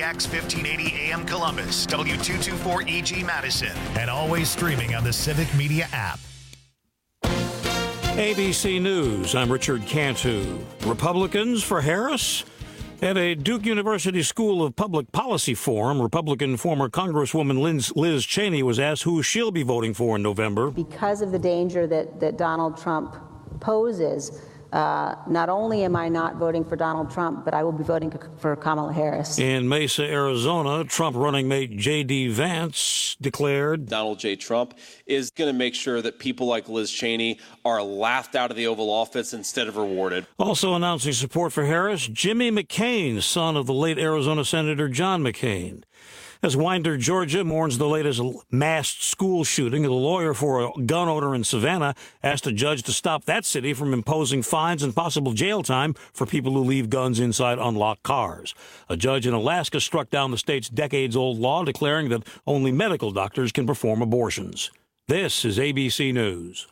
WMDX 1580 AM Columbus, W224EG Madison, and always streaming on the Civic Media app. ABC News, I'm Richard Cantu. Republicans for Harris? At a Duke University School of Public Policy forum, Republican former Congresswoman Liz Cheney was asked who she'll be voting for in November. Because of the danger that Donald Trump poses, not only am I not voting for Donald Trump, but I will be voting for Kamala Harris. In Mesa, Arizona, Trump running mate J.D. Vance declared Donald J. Trump is going to make sure that people like Liz Cheney are laughed out of the Oval Office instead of rewarded. Also announcing support for Harris, Jimmy McCain, son of the late Arizona Senator John McCain. As Winder, Georgia, mourns the latest masked school shooting, the lawyer for a gun owner in Savannah asked a judge to stop that city from imposing fines and possible jail time for people who leave guns inside unlocked cars. A judge in Alaska struck down the state's decades-old law declaring that only medical doctors can perform abortions. This is ABC News.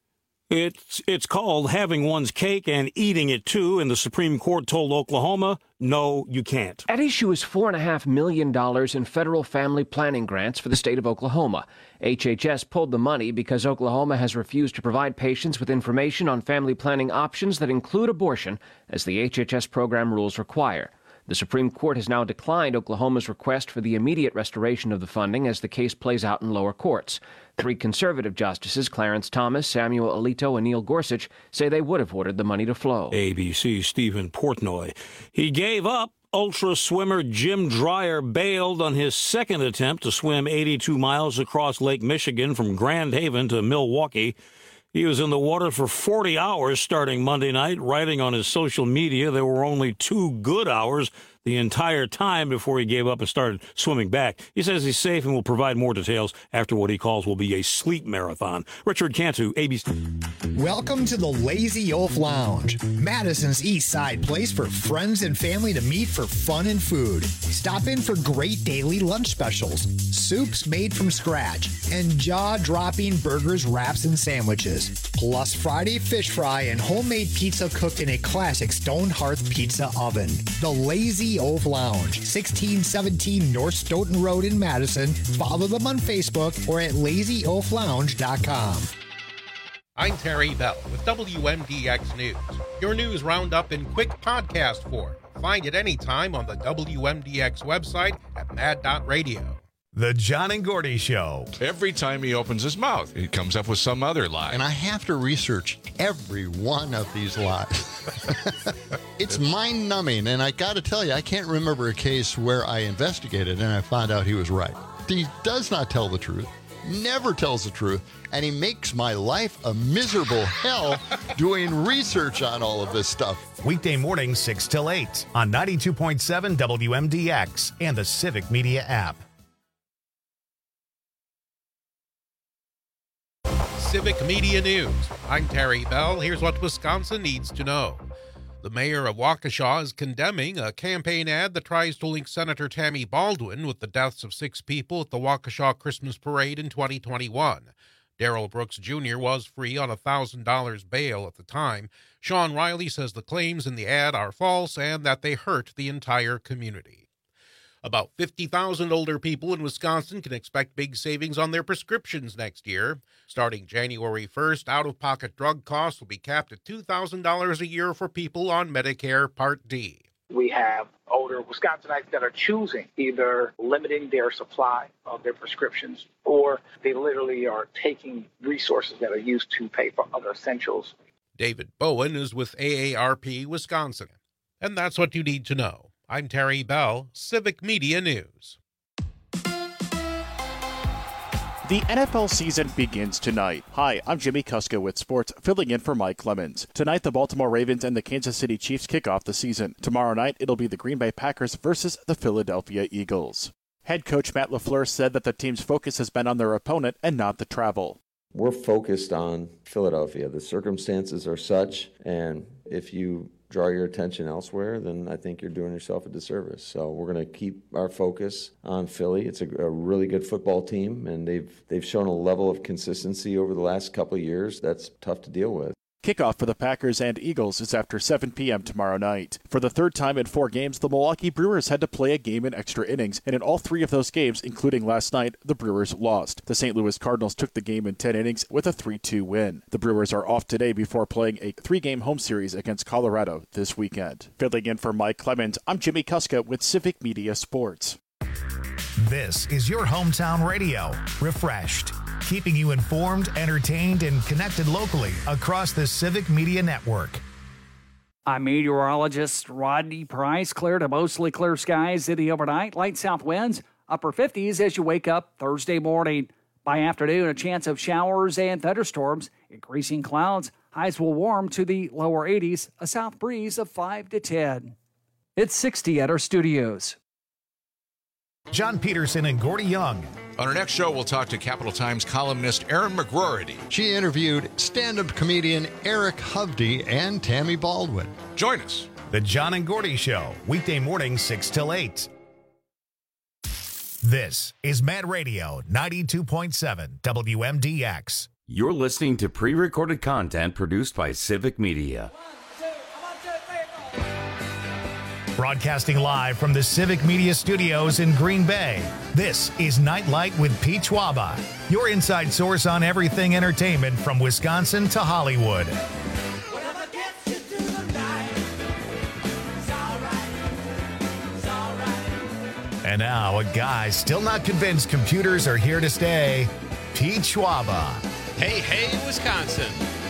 It's called having one's cake and eating it, too, and the Supreme Court told Oklahoma, no, you can't. At issue is $4.5 million in federal family planning grants for the state of Oklahoma. HHS pulled the money because Oklahoma has refused to provide patients with information on family planning options that include abortion, as the HHS program rules require. The Supreme Court has now declined Oklahoma's request for the immediate restoration of the funding as the case plays out in lower courts. 3 conservative justices, Clarence Thomas, Samuel Alito, and Neil Gorsuch, say they would have ordered the money to flow. ABC's Stephen Portnoy. He gave up. Ultra swimmer Jim Dreyer bailed on his second attempt to swim 82 miles across Lake Michigan from Grand Haven to Milwaukee. He was in the water for 40 hours starting Monday night, writing on his social media there were only 2 good hours the entire time before he gave up and started swimming back. He says he's safe and will provide more details after what he calls will be a sleep marathon. Richard Cantu, ABC. Welcome to the Lazy Oaf Lounge, Madison's East Side place for friends and family to meet for fun and food. Stop in for great daily lunch specials, soups made from scratch, and jaw-dropping burgers, wraps, and sandwiches. Plus Friday fish fry and homemade pizza cooked in a classic stone hearth pizza oven. The Lazy Oaf Lounge, 1617 North Stoughton Road in Madison. Follow them on Facebook or at lazyoaflounge.com. I'm Terry Bell with WMDX News, your news roundup in quick podcast form. Find it anytime on the WMDX website at mad.radio. The John and Gordy Show. Every time he opens his mouth, he comes up with some other lie. And I have to research every one of these lies. It's mind-numbing, and I got to tell you, I can't remember a case where I investigated and I found out he was right. He does not tell the truth, never tells the truth, and he makes my life a miserable hell doing research on all of this stuff. Weekday mornings 6 till 8 on 92.7 WMDX and the Civic Media app. Civic Media News. I'm Terry Bell. Here's what Wisconsin needs to know. The mayor of Waukesha is condemning a campaign ad that tries to link Senator Tammy Baldwin with the deaths of 6 people at the Waukesha Christmas Parade in 2021. Darrell Brooks Jr. was free on $1,000 bail at the time. Sean Riley says the claims in the ad are false and that they hurt the entire community. About 50,000 older people in Wisconsin can expect big savings on their prescriptions next year. Starting January 1st, out-of-pocket drug costs will be capped at $2,000 a year for people on Medicare Part D. We have older Wisconsinites that are choosing either limiting their supply of their prescriptions or they literally are taking resources that are used to pay for other essentials. David Bowen is with AARP Wisconsin. And that's what you need to know. I'm Terry Bell, Civic Media News. The NFL season begins tonight. Hi, I'm Jimmy Kuska Sports, filling in for Mike Lemons. Tonight, the Baltimore Ravens and the Kansas City Chiefs kick off the season. Tomorrow night, it'll be the Green Bay Packers versus the Philadelphia Eagles. Head coach Matt LaFleur said that the team's focus has been on their opponent and not the travel. We're focused on Philadelphia. The circumstances are such, and if you draw your attention elsewhere, then I think you're doing yourself a disservice. So we're going to keep our focus on Philly. It's a really good football team, and they've shown a level of consistency over the last couple of years that's tough to deal with. Kickoff for the Packers and Eagles is after 7 p.m. tomorrow night. For the third time in 4 games, the Milwaukee Brewers had to play a game in extra innings, and in all 3 of those games, including last night, the Brewers lost. The St. Louis Cardinals took the game in 10 innings with a 3-2 win. The Brewers are off today before playing a 3-game home series against Colorado this weekend. Filling in for Mike Clemens, I'm Jimmy Kuska with Civic Media Sports. This is your hometown radio, refreshed, keeping you informed, entertained, and connected locally across the Civic Media Network. I'm meteorologist Rodney Price. Clear to mostly clear skies in the overnight. Light south winds, upper 50s as you wake up Thursday morning. By afternoon, a chance of showers and thunderstorms. Increasing clouds. Highs will warm to the lower 80s. A south breeze of 5 to 10. It's 60 at our studios. John Peterson and Gordy Young. On our next show, we'll talk to Capital Times columnist Erin McGroarty. She interviewed stand-up comedian Eric Hovde and Tammy Baldwin. Join us. The John and Gordy Show, weekday morning 6 till 8. This is Mad Radio 92.7 WMDX. You're listening to pre-recorded content produced by Civic Media. Broadcasting live from the Civic Media Studios in Green Bay, this is Nightlight with Pete Schwaba, your inside source on everything entertainment from Wisconsin to Hollywood. And now, a guy still not convinced computers are here to stay, Pete Schwaba. Hey, hey, Wisconsin.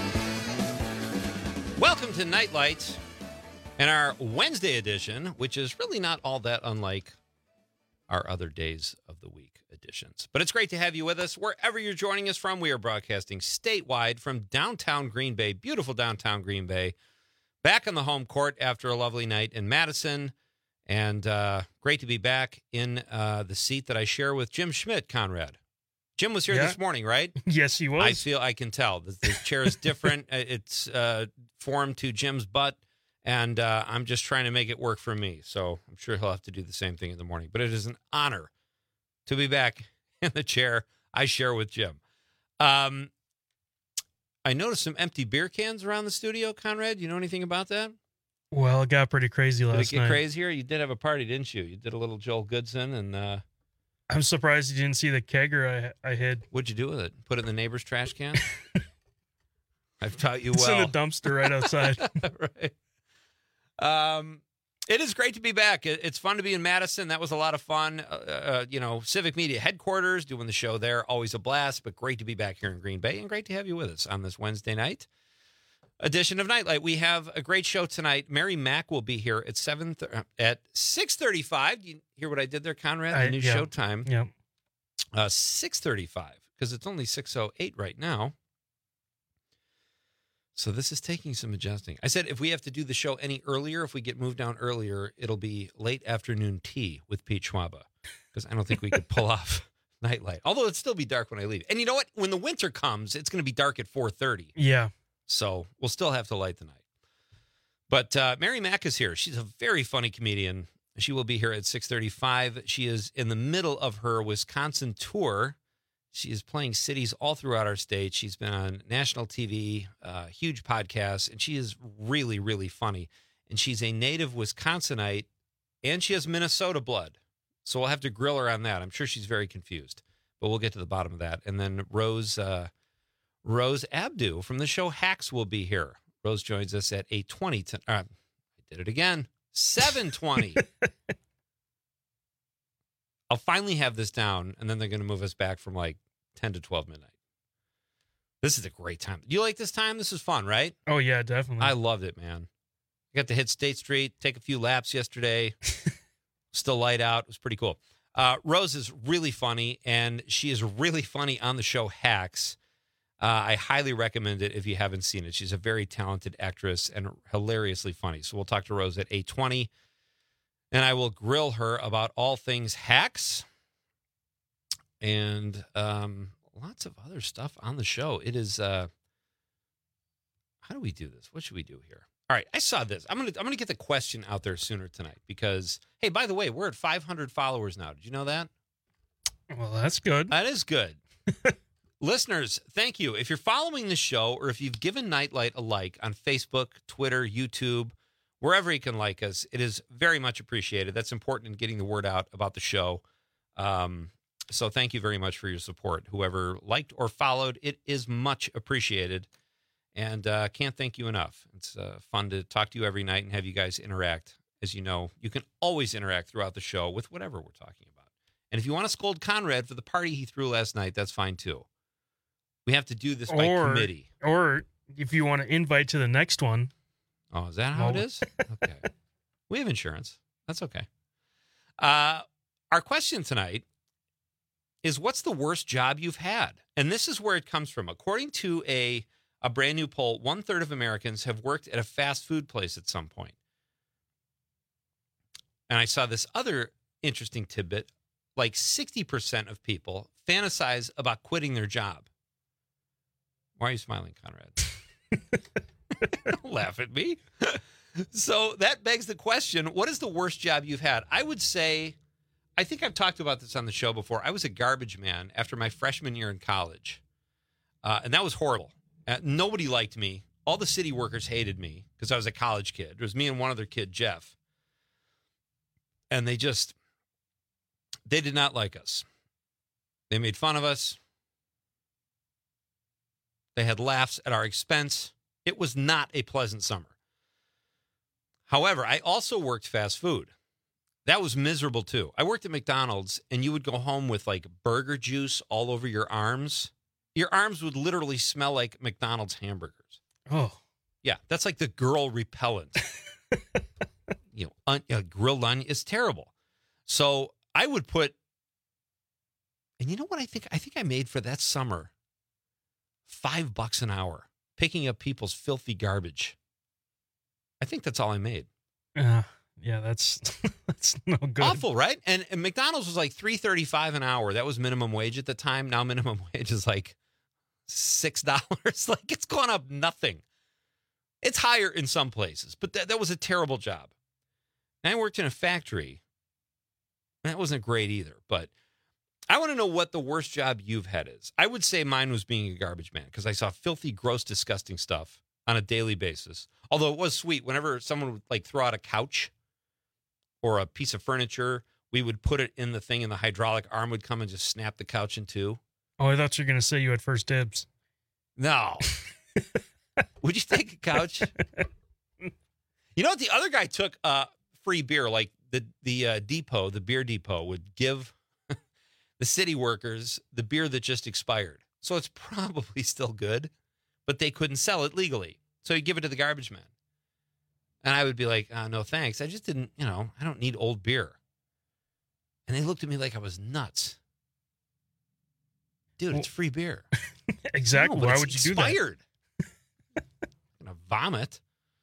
Welcome to Nightlight. And our Wednesday edition, which is really not all that unlike our other days of the week editions. But it's great to have you with us. Wherever you're joining us from, we are broadcasting statewide from downtown Green Bay, beautiful downtown Green Bay, back on the home court after a lovely night in Madison. And great to be back in the seat that I share with Jim Schmidt, Conrad. Jim was here this morning, right? Yes, he was. I can tell. The chair is different. It's formed to Jim's butt. And I'm just trying to make it work for me. So I'm sure he'll have to do the same thing in the morning. But it is an honor to be back in the chair I share with Jim. I noticed some empty beer cans around the studio, Conrad. You know anything about that? Well, it got pretty crazy last night. Did it get crazier? You did have a party, didn't you? You did a little Joel Goodson. And I'm surprised you didn't see the kegger I hid. What'd you do with it? Put it in the neighbor's trash can? I've taught you well. It's in the dumpster right outside. Right. It is great to be back. It's fun to be in Madison. That was a lot of fun. Civic Media headquarters, doing the show there. Always a blast, but great to be back here in Green Bay and great to have you with us on this Wednesday night edition of Nightlight. We have a great show tonight. Mary Mack will be here at 6:35. You hear what I did there, Conrad? The new show time. Yeah. 6:35, because it's only 6:08 right now. So this is taking some adjusting. I said if we have to do the show any earlier, if we get moved down earlier, it'll be late afternoon tea with Pete Schwaba, because I don't think we could pull off Nightlight. Although it'd still be dark when I leave. And you know what? When the winter comes, it's going to be dark at 4:30. Yeah. So we'll still have to light the night. But Mary Mack is here. She's a very funny comedian. She will be here at 6:35. She is in the middle of her Wisconsin tour. She is playing cities all throughout our state. She's been on national TV, huge podcasts, and she is really, really funny. And she's a native Wisconsinite, and she has Minnesota blood. So we'll have to grill her on that. I'm sure she's very confused, but we'll get to the bottom of that. And then Rose Abdu from the show Hacks will be here. Rose joins us at 8:20. I did it again. 7:20. I'll finally have this down, and then they're going to move us back from like 10 to 12 midnight. This is a great time. You like this time? This is fun, right? Oh, yeah, definitely. I loved it, man. I got to hit State Street, take a few laps yesterday. Still light out. It was pretty cool. Rose is really funny, and she is really funny on the show Hacks. I highly recommend it if you haven't seen it. She's a very talented actress and hilariously funny. So we'll talk to Rose at 8:20, and I will grill her about all things Hacks and lots of other stuff on the show. It is how do we do this? What should we do here? All right, I saw this. I'm gonna get the question out there sooner tonight because, hey, by the way, we're at 500 followers now. Did you know that? Well, that's good. That is good. Listeners, thank you. If you're following the show or if you've given Nightlight a like on Facebook, Twitter, YouTube, wherever you can like us, it is very much appreciated. That's important in getting the word out about the show. So thank you very much for your support. Whoever liked or followed, it is much appreciated. And can't thank you enough. It's fun to talk to you every night and have you guys interact. As you know, you can always interact throughout the show with whatever we're talking about. And if you want to scold Conrad for the party he threw last night, that's fine too. We have to do this by committee. Or if you want to invite to the next one. Oh, is that how it is? Okay. We have insurance. That's okay. Our question tonight is, what's the worst job you've had? And this is where it comes from. According to a brand new poll, 1/3 of Americans have worked at a fast food place at some point. And I saw this other interesting tidbit. Like 60% of people fantasize about quitting their job. Why are you smiling, Conrad? Don't laugh at me. So that begs the question, what is the worst job you've had? I would say, I think I've talked about this on the show before. I was a garbage man after my freshman year in college. And that was horrible. Nobody liked me. All the city workers hated me because I was a college kid. It was me and one other kid, Jeff. And they did not like us. They made fun of us. They had laughs at our expense. It was not a pleasant summer. However, I also worked fast food. That was miserable too. I worked at McDonald's, and you would go home with like burger juice all over your arms. Your arms would literally smell like McDonald's hamburgers. Oh. Yeah, that's like the girl repellent. Grilled onion is terrible. So I would put, and you know what I think? I think I made for that summer $5 an hour picking up people's filthy garbage. I think that's all I made. Yeah, that's no good. Awful, right? And McDonald's was like $3.35 an hour. That was minimum wage at the time. Now minimum wage is like $6. Like, it's gone up nothing. It's higher in some places, but that was a terrible job. And I worked in a factory. That wasn't great either, but I want to know what the worst job you've had is. I would say mine was being a garbage man because I saw filthy, gross, disgusting stuff on a daily basis. Although it was sweet. Whenever someone would like throw out a couch or a piece of furniture, we would put it in the thing and the hydraulic arm would come and just snap the couch in two. Oh, I thought you were going to say you had first dibs. No. Would you take a couch? You know what? The other guy took free beer. Like the depot, the beer depot would give the city workers the beer that just expired. So it's probably still good, but they couldn't sell it legally. So you give it to the garbage man. And I would be like, no, thanks. I just didn't, I don't need old beer. And they looked at me like I was nuts. Dude, it's free beer. Exactly. No, why would you do that? Expired. I'm going to vomit.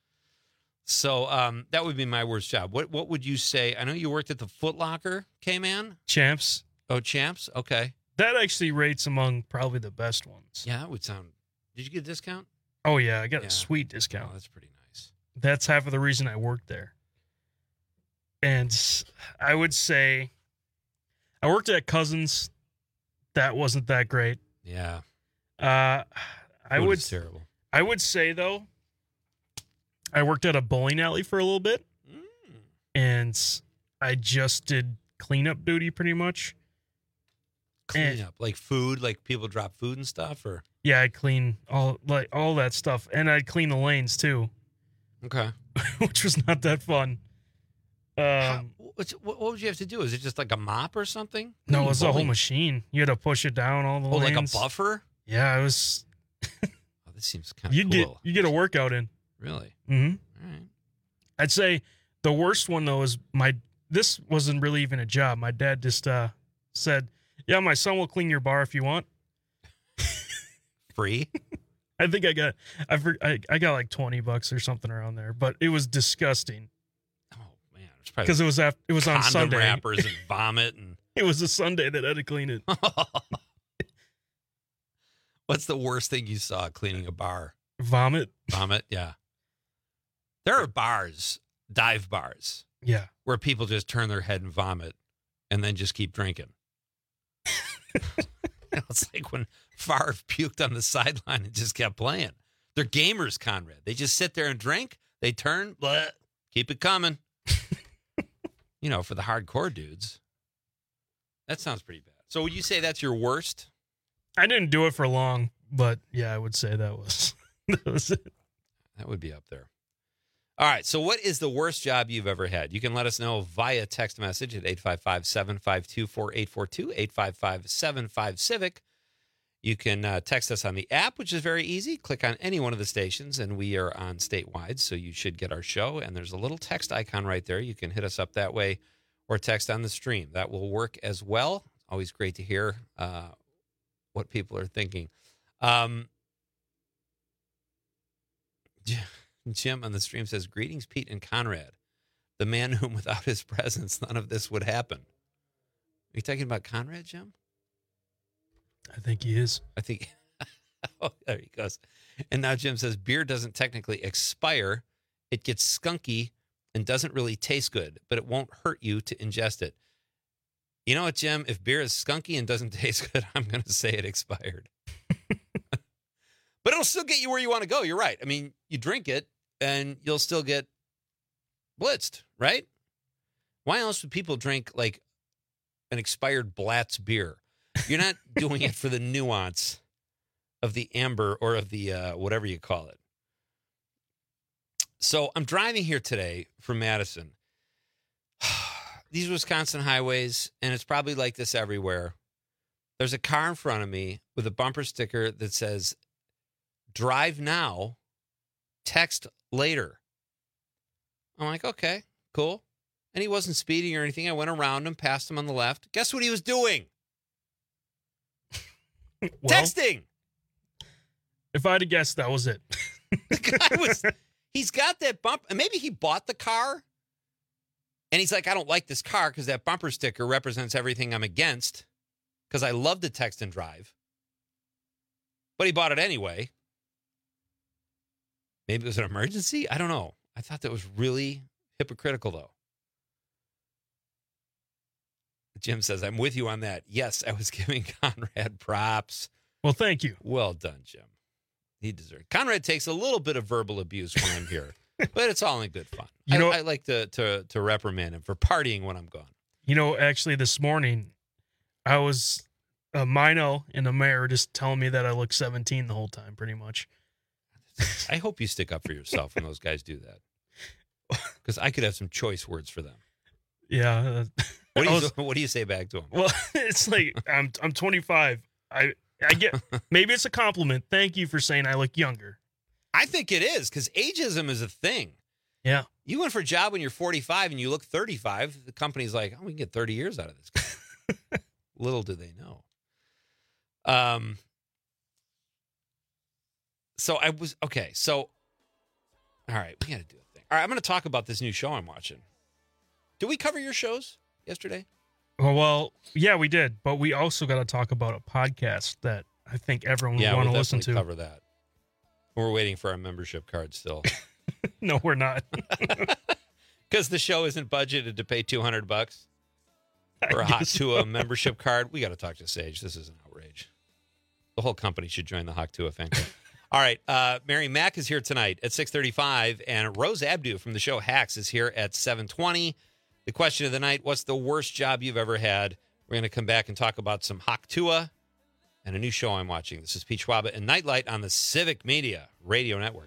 So that would be my worst job. What would you say? I know you worked at the Foot Locker, K-Man. Champs. Oh, Champs? Okay. That actually rates among probably the best ones. Yeah, that would sound... Did you get a discount? Oh, yeah. I got a sweet discount. Oh, that's pretty nice. That's half of the reason I worked there. And I would say I worked at Cousins. That wasn't that great. Yeah. Terrible. I would say, though, I worked at a bowling alley for a little bit. And I just did cleanup duty pretty much. Cleanup? Like food? Like people drop food and stuff? Or yeah, I'd clean all that stuff. And I'd clean the lanes, too. Okay. Which was not that fun. What would you have to do? Is it just like a mop or something? No, it was a whole machine. You had to push it down all the lanes. Like a buffer? Yeah, it was. This seems kind of cool. You get a workout in. Really? Mm-hmm. All right. I'd say the worst one, though, is this wasn't really even a job. My dad just said, yeah, my son will clean your bar if you want. Free? I think I got like $20 or something around there, but it was disgusting. Oh man, because it was on Sunday. Wrappers and vomit and it was a Sunday that I had to clean it. What's the worst thing you saw cleaning a bar? Vomit. Vomit, yeah. There are bars, dive bars, yeah, where people just turn their head and vomit, and then just keep drinking. It's like when Favre puked on the sideline and just kept playing. They're gamers, Conrad. They just sit there and drink. They turn, blah, keep it coming. For the hardcore dudes. That sounds pretty bad. So would you say that's your worst? I didn't do it for long, but yeah, I would say that was it. That would be up there. All right, so what is the worst job you've ever had? You can let us know via text message at 855-752-4842, 855-75-CIVIC. You can text us on the app, which is very easy. Click on any one of the stations, and we are on statewide, so you should get our show. And there's a little text icon right there. You can hit us up that way or text on the stream. That will work as well. Always great to hear what people are thinking. Jim on the stream says, greetings, Pete and Conrad, the man whom without his presence, none of this would happen. Are you talking about Conrad, Jim? I think he is. I think. Oh, there he goes. And now Jim says, beer doesn't technically expire. It gets skunky and doesn't really taste good, but it won't hurt you to ingest it. You know what, Jim? If beer is skunky and doesn't taste good, I'm going to say it expired. But it'll still get you where you want to go. You're right. I mean, you drink it, and you'll still get blitzed, right? Why else would people drink like an expired Blatz beer? You're not doing it for the nuance of the amber or of the whatever you call it. So I'm driving here today from Madison. These Wisconsin highways, and it's probably like this everywhere. There's a car in front of me with a bumper sticker that says, drive now, text later. I'm like, okay, cool. And he wasn't speeding or anything. I went around him, passed him on the left. Guess what he was doing? Texting. If I had to guess, that was it. The guy he's got that bump. And maybe he bought the car. And he's like, I don't like this car because that bumper sticker represents everything I'm against. Because I love to text and drive. But he bought it anyway. Maybe it was an emergency? I don't know. I thought that was really hypocritical, though. Jim says, I'm with you on that. Yes, I was giving Conrad props. Well, thank you. Well done, Jim. He deserves it. Conrad takes a little bit of verbal abuse when I'm here, but it's all in good fun. I like to reprimand him for partying when I'm gone. Actually, this morning, I was Mino and the mayor just telling me that I look 17 the whole time, pretty much. I hope you stick up for yourself when those guys do that, because I could have some choice words for them. Yeah. What do you say back to him? Well, it's like I'm 25. I get, maybe it's a compliment. Thank you for saying I look younger. I think it is, because ageism is a thing. Yeah. You went for a job when you're 45 and you look 35. The company's like, oh, we can get 30 years out of this guy. Little do they know. So I was, okay, so, all right, we got to do a thing. All right, I'm going to talk about this new show I'm watching. Did we cover your shows yesterday? Well, yeah, we did, but we also got to talk about a podcast that I think everyone would want to listen to. Cover that. We're waiting for our membership card still. No, we're not. Because the show isn't budgeted to pay $200 for a Hot Tua membership card. We got to talk to Sage. This is an outrage. The whole company should join the Hot Tua fan club. All right, Mary Mack is here tonight at 6:35, and Rose Abdu from the show Hacks is here at 7:20. The question of the night, what's the worst job you've ever had? We're going to come back and talk about some Hot Tua and a new show I'm watching. This is Pete Schwaba and Nightlight on the Civic Media Radio Network.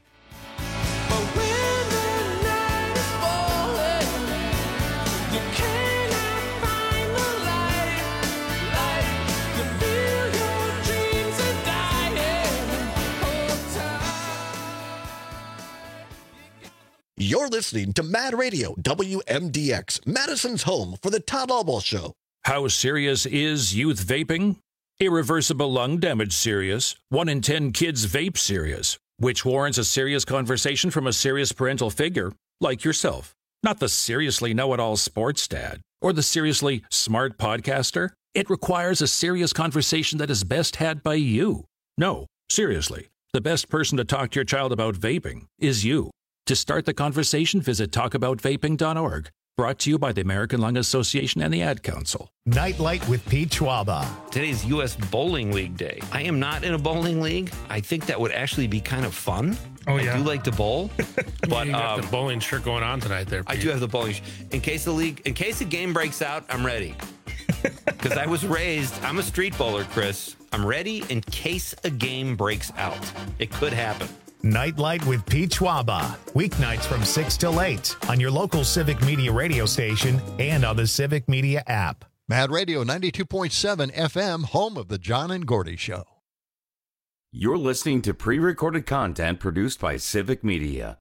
You're listening to Mad Radio, WMDX, Madison's home for the Todd Albaugh Show. How serious is youth vaping? Irreversible lung damage serious. 1 in 10 kids vape serious, which warrants a serious conversation from a serious parental figure like yourself. Not the seriously know-it-all sports dad or the seriously smart podcaster. It requires a serious conversation that is best had by you. No, seriously, the best person to talk to your child about vaping is you. To start the conversation, visit talkaboutvaping.org. Brought to you by the American Lung Association and the Ad Council. Nightlight with Pete Schwaba. Today's U.S. Bowling League Day. I am not in a bowling league. I think that would actually be kind of fun. Oh, yeah. I do like to bowl. But you got the bowling shirt going on tonight there, Pete. I do have the bowling in case the game breaks out, I'm ready. Because I was raised, I'm a street bowler, Chris. I'm ready in case a game breaks out. It could happen. Nightlight with Pete Schwaba. Weeknights from 6 till 8 on your local Civic Media radio station and on the Civic Media app. Mad Radio 92.7 FM, home of the John and Gordy Show. You're listening to pre-recorded content produced by Civic Media.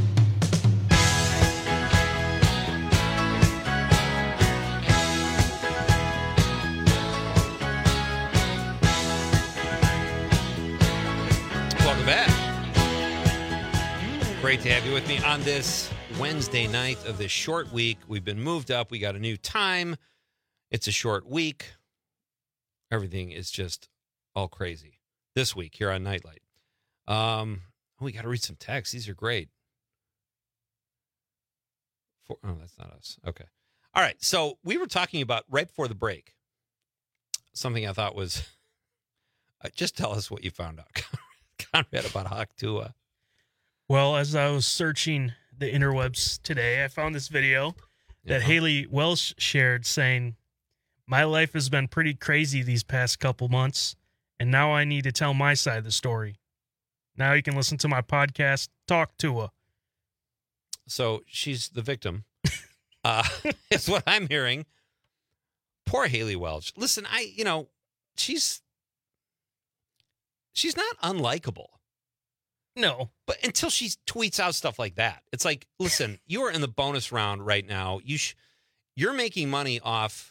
Welcome back. Great to have you with me on this Wednesday night of this short week. We've been moved up. We got a new time. It's a short week. Everything is just all crazy this week here on Nightlight. We got to read some texts. These are great. Oh, that's not us. Okay. All right. So we were talking about right before the break, something I thought was, just tell us what you found out, Conrad, about Hawk Tuah. Well, as I was searching the interwebs today, I found this video that Haley Welsh shared saying, "My life has been pretty crazy these past couple months, and now I need to tell my side of the story. Now you can listen to my podcast, Talk Tuah." So she's the victim. Is what I'm hearing. Poor Haley Welch. Listen, she's not unlikable. No. But until she tweets out stuff like that, it's like, listen, you are in the bonus round right now. You're making money off,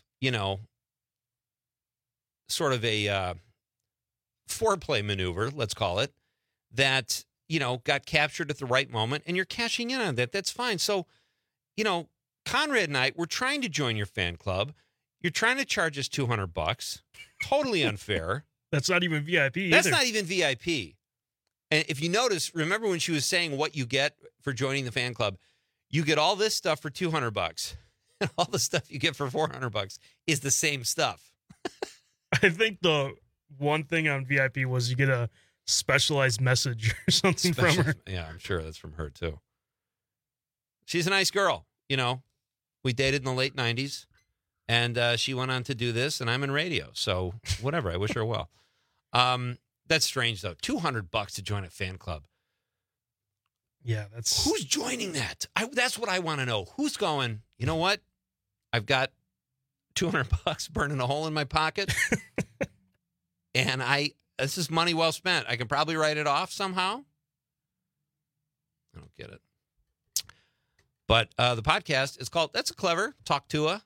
sort of a foreplay maneuver, let's call it, that, got captured at the right moment, and you're cashing in on that. That's fine. So, Conrad and I, we're trying to join your fan club. You're trying to charge us $200. Totally unfair. That's not even VIP either. That's not even VIP. And if you notice, remember when she was saying what you get for joining the fan club, you get all this stuff for $200, and all the stuff you get for $400 is the same stuff. I think the one thing on VIP was you get a specialized message or something from her. Yeah, I'm sure that's from her too. She's a nice girl. We dated in the late 90s, and she went on to do this, and I'm in radio. So whatever. I wish her well. That's strange, though. $200 to join a fan club. Yeah, that's... Who's joining that? That's what I want to know. Who's going, you know what? I've got $200 burning a hole in my pocket, and this is money well spent. I can probably write it off somehow. I don't get it. But the podcast is called, that's clever, Talk Tuah.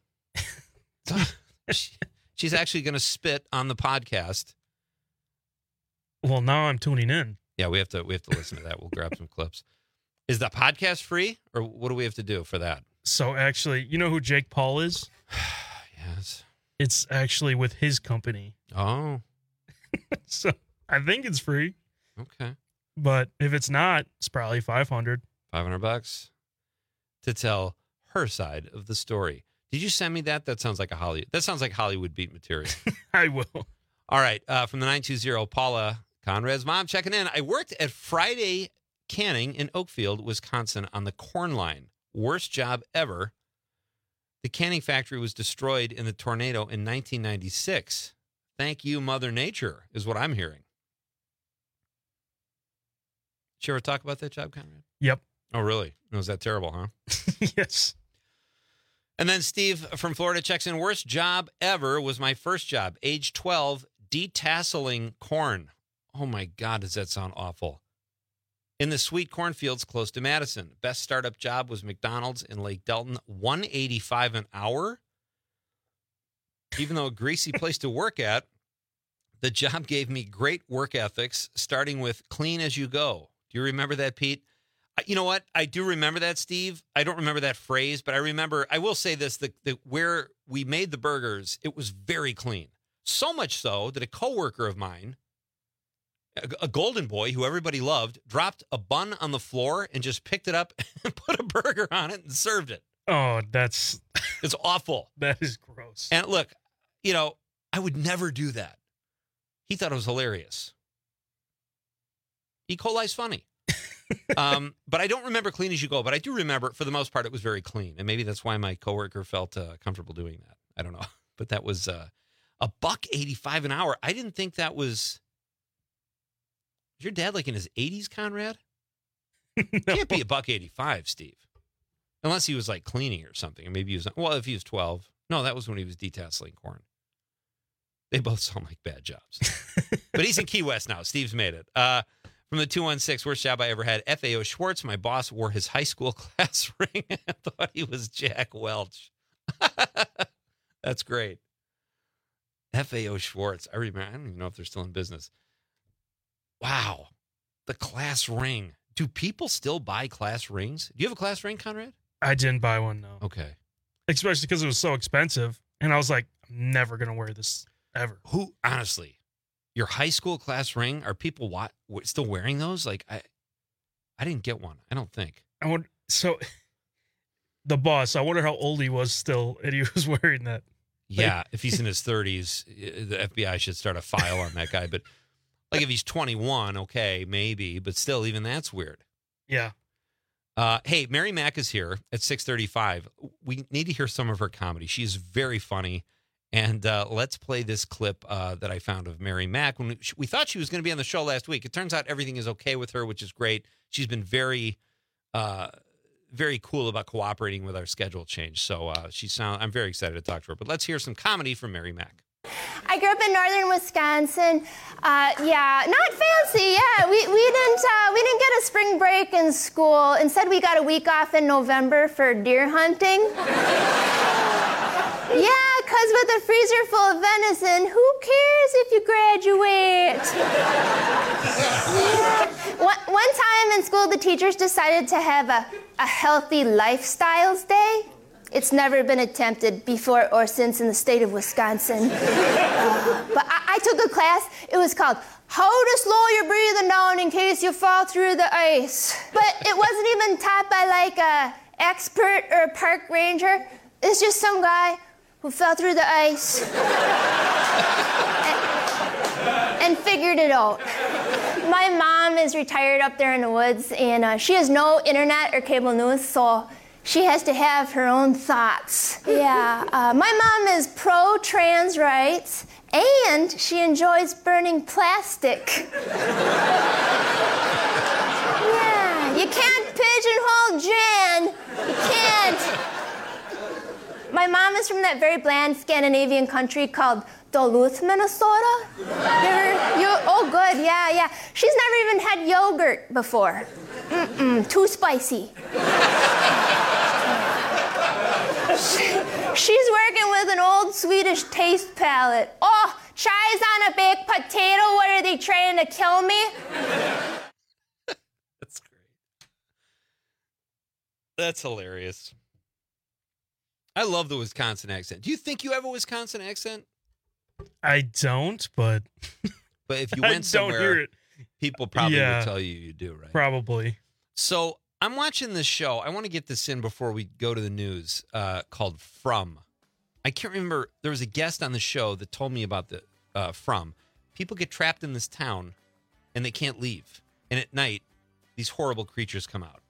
She's actually going to spit on the podcast. Well, now I'm tuning in. Yeah, we have to listen to that. We'll grab some clips. Is the podcast free, or what do we have to do for that? So actually, you know who Jake Paul is? Yes. It's actually with his company. Oh. So I think it's free. Okay. But if it's not, it's probably $500. $500 to tell her side of the story. Did you send me that? That sounds like Hollywood Beat material. I will. All right. From the 920, Paula, Conrad's mom, checking in. I worked at Friday Canning in Oakfield, Wisconsin on the corn line. Worst job ever. The canning factory was destroyed in the tornado in 1996. Thank you, Mother Nature, is what I'm hearing. Did you ever talk about that job, Conrad? Yep. Oh, really? Was that terrible, huh? Yes. And then Steve from Florida checks in. Worst job ever was my first job. Age 12, detasseling corn. Oh, my God, does that sound awful? In the sweet cornfields close to Madison. Best startup job was McDonald's in Lake Delton. $185 an hour. Even though a greasy place to work at, the job gave me great work ethics, starting with clean as you go. Do you remember that, Pete? You know what? I do remember that, Steve. I don't remember that phrase, but I will say this, where we made the burgers, it was very clean. So much so that a coworker of mine, a golden boy who everybody loved, dropped a bun on the floor and just picked it up and put a burger on it and served it. Oh, it's awful. That is gross. And look, I would never do that. He thought it was hilarious. E. coli's funny. But I don't remember clean as you go, but I do remember, for the most part, it was very clean. And maybe that's why my coworker felt comfortable doing that. I don't know. But that was $1.85 an hour. I didn't think that was your dad like in his 80s, Conrad? No. Can't be $1.85, Steve. Unless he was like cleaning or something. Or maybe he was, well, if he was 12. No, that was when he was detasseling corn. They both sound like bad jobs. But he's in Key West now. Steve's made it. From the 216, worst job I ever had. FAO Schwartz, my boss, wore his high school class ring and thought he was Jack Welch. That's great. FAO Schwartz. I remember. I don't even know if they're still in business. Wow. The class ring. Do people still buy class rings? Do you have a class ring, Conrad? I didn't buy one, no. Okay. Especially because it was so expensive. And I was like, I'm never going to wear this ever. Who, honestly, your high school class ring, are people still wearing those? Like, I didn't get one. I don't think. So the boss, I wonder how old he was still, and he was wearing that. Yeah, if he's in his 30s, the FBI should start a file on that guy. But like if he's 21, okay, maybe. But still, even that's weird. Yeah. Hey, Mary Mack is here at 6:35. We need to hear some of her comedy. She's very funny. And let's play this clip that I found of Mary Mack. When we thought she was going to be on the show last week. It turns out everything is okay with her, which is great. She's been very, very cool about cooperating with our schedule change. So I'm very excited to talk to her. But let's hear some comedy from Mary Mack. I grew up in northern Wisconsin. Yeah, not fancy. Yeah, we didn't get a spring break in school. Instead, we got a week off in November for deer hunting. Yeah, because with a freezer full of venison, who cares if you graduate? Yeah. One time in school, the teachers decided to have a healthy lifestyles day. It's never been attempted before or since in the state of Wisconsin. But I took a class. It was called How to Slow Your Breathing Down in Case You Fall Through the Ice. But it wasn't even taught by like a expert or a park ranger. It's just some guy who fell through the ice and figured it out. My mom is retired up there in the woods, and she has no internet or cable news, so she has to have her own thoughts. Yeah, my mom is pro-trans rights, and she enjoys burning plastic. Yeah, you can't pigeonhole Jan. You can't. My mom is from that very bland Scandinavian country called Duluth, Minnesota. Oh, good, yeah. She's never even had yogurt before. Too spicy. She's working with an old Swedish taste palette. Oh, chives on a baked potato. What are they trying to kill me? That's great. That's hilarious. I love the Wisconsin accent. Do you think you have a Wisconsin accent? I don't, but if you went somewhere, people probably would tell you do, right? Probably. So I'm watching this show. I want to get this in before we go to the news, called From. I can't remember. There was a guest on the show that told me about the From. People get trapped in this town, and they can't leave. And at night, these horrible creatures come out.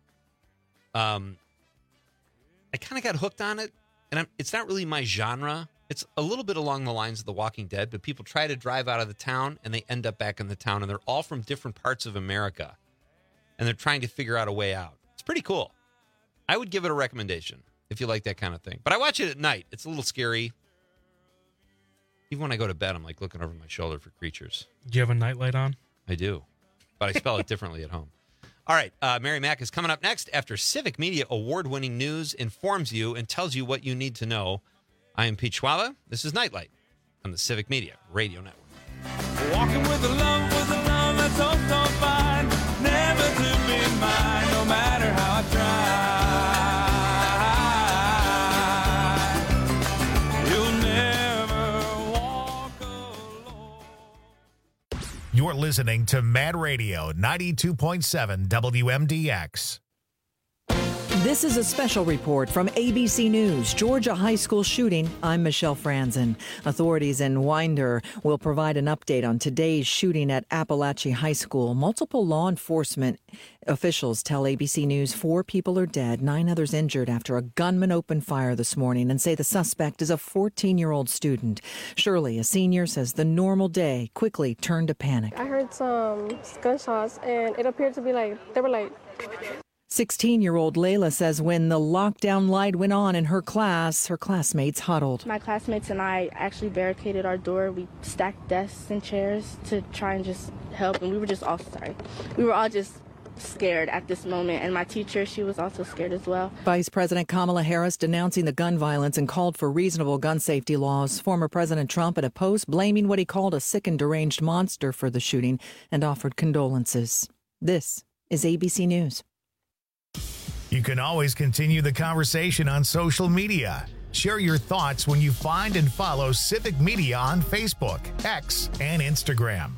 I kind of got hooked on it, and it's not really my genre. It's a little bit along the lines of The Walking Dead, but people try to drive out of the town, and they end up back in the town, and they're all from different parts of America, and they're trying to figure out a way out. It's pretty cool. I would give it a recommendation if you like that kind of thing. But I watch it at night. It's a little scary. Even when I go to bed, I'm like looking over my shoulder for creatures. Do you have a nightlight on? I do, but I spell it differently at home. All right, Mary Mack is coming up next after Civic Media award-winning news informs you and tells you what you need to know. I am Pete Schwaba. This is Nightlight on the Civic Media Radio Network. Walking with a love that's so fine, never to be mine, no matter how I try. You'll never walk alone. You're listening to Mad Radio 92.7 WMDX. This is a special report from ABC News, Georgia high school shooting. I'm Michelle Franzen. Authorities in Winder will provide an update on today's shooting at Appalachia High School. Multiple law enforcement officials tell ABC News 4 people are dead, 9 others injured after a gunman opened fire this morning, and say the suspect is a 14-year-old student. Shirley, a senior, says the normal day quickly turned to panic. I heard some gunshots, and it appeared to be they were like... 16-year-old Layla says when the lockdown light went on in her class, her classmates huddled. My classmates and I actually barricaded our door. We stacked desks and chairs to try and just help, and we were all just scared at this moment, and my teacher, she was also scared as well. Vice President Kamala Harris denouncing the gun violence and called for reasonable gun safety laws. Former President Trump in a post blaming what he called a sick and deranged monster for the shooting and offered condolences. This is ABC News. You can always continue the conversation on social media. Share your thoughts when you find and follow Civic Media on Facebook, X, and Instagram.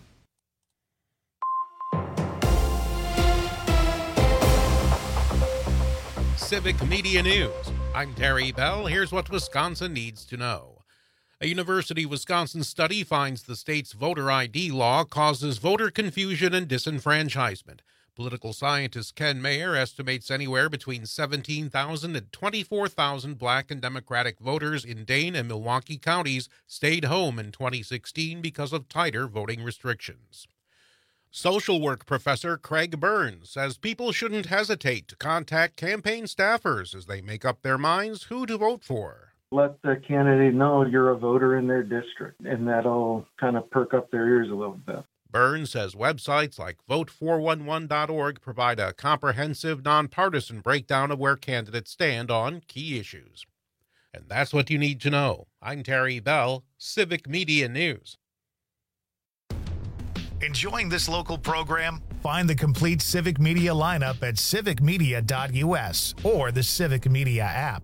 Civic Media News. I'm Terry Bell. Here's what Wisconsin needs to know. A University of Wisconsin study finds the state's voter ID law causes voter confusion and disenfranchisement. Political scientist Ken Mayer estimates anywhere between 17,000 and 24,000 Black and Democratic voters in Dane and Milwaukee counties stayed home in 2016 because of tighter voting restrictions. Social work professor Craig Burns says people shouldn't hesitate to contact campaign staffers as they make up their minds who to vote for. Let the candidate know you're a voter in their district, and that'll kind of perk up their ears a little bit. Burns says websites like vote411.org provide a comprehensive, nonpartisan breakdown of where candidates stand on key issues. And that's what you need to know. I'm Terry Bell, Civic Media News. Enjoying this local program? Find the complete Civic Media lineup at civicmedia.us or the Civic Media app.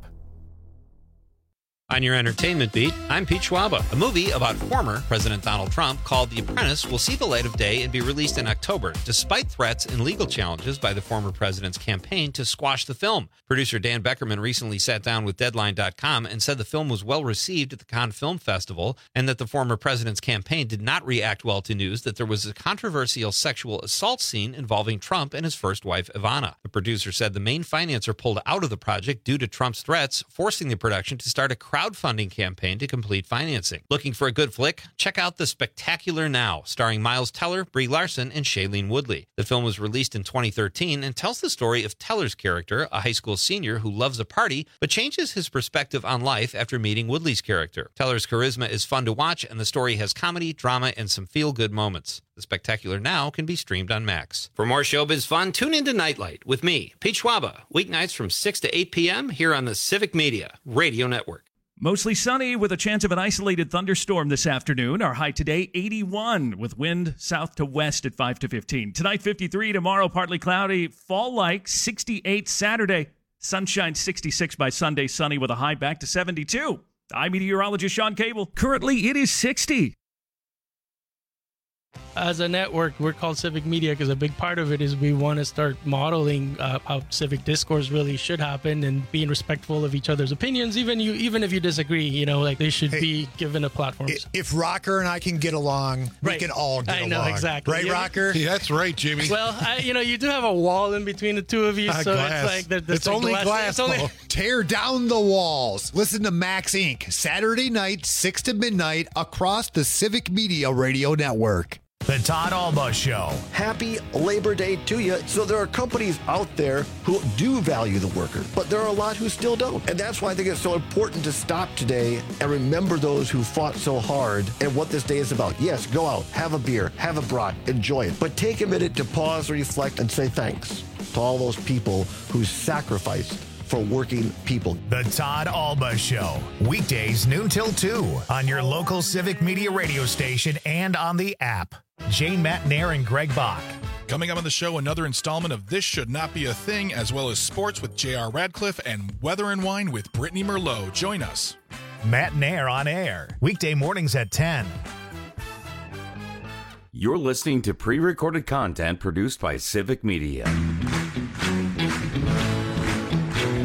On your entertainment beat, I'm Pete Schwaba. A movie about former President Donald Trump called The Apprentice will see the light of day and be released in October, despite threats and legal challenges by the former president's campaign to squash the film. Producer Dan Beckerman recently sat down with Deadline.com and said the film was well received at the Cannes Film Festival and that the former president's campaign did not react well to news that there was a controversial sexual assault scene involving Trump and his first wife, Ivana. The producer said the main financer pulled out of the project due to Trump's threats, forcing the production to start a crowdfunding campaign to complete financing. Looking for a good flick? Check out The Spectacular Now, starring Miles Teller, Brie Larson, and Shailene Woodley. The film was released in 2013 and tells the story of Teller's character, a high school senior who loves a party but changes his perspective on life after meeting Woodley's character. Teller's charisma is fun to watch, and the story has comedy, drama, and some feel-good moments. The Spectacular Now can be streamed on Max. For more showbiz fun, tune into Nightlight with me, Pete Schwaba, weeknights from 6 to 8 p.m. here on the Civic Media Radio Network. Mostly sunny with a chance of an isolated thunderstorm this afternoon. Our high today, 81, with wind south to west at 5 to 15. Tonight, 53. Tomorrow, partly cloudy. Fall-like, 68 Saturday. Sunshine, 66 by Sunday. Sunny with a high back to 72. I'm meteorologist Sean Cable. Currently, it is 60. As a network, we're called Civic Media because a big part of it is we want to start modeling how civic discourse really should happen and being respectful of each other's opinions, even if you disagree. They should be given a platform. If Rocker and I can get along, we can all get along. I know, exactly. Right, Rocker? Yeah, that's right, Jimmy. Well, you do have a wall in between the two of you, so glass. it's like it's only glass. Tear down the walls. Listen to Max Inc. Saturday night, 6 to midnight, across the Civic Media Radio Network. The Todd Alba Show. Happy Labor Day to you. So there are companies out there who do value the worker, but there are a lot who still don't. And that's why I think it's so important to stop today and remember those who fought so hard and what this day is about. Yes, go out, have a beer, have a brat, enjoy it. But take a minute to pause, reflect, and say thanks to all those people who sacrificed for working people. The Todd Alba Show. Weekdays noon till 2 on your local Civic Media radio station and on the app. Jane Matnair and Greg Bach. Coming up on the show, another installment of This Should Not Be a Thing, as well as sports with J.R. Radcliffe and Weather and Wine with Brittany Merlot. Join us. Matnair on air. Weekday mornings at 10. You're listening to pre-recorded content produced by Civic Media.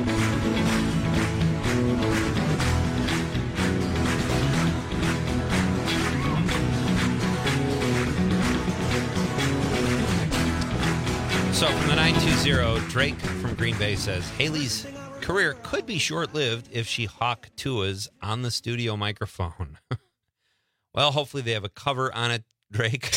So from the 920, Drake from Green Bay says, Haley's career could be short-lived if she hawk Tua's on the studio microphone. Well, hopefully they have a cover on it, Drake.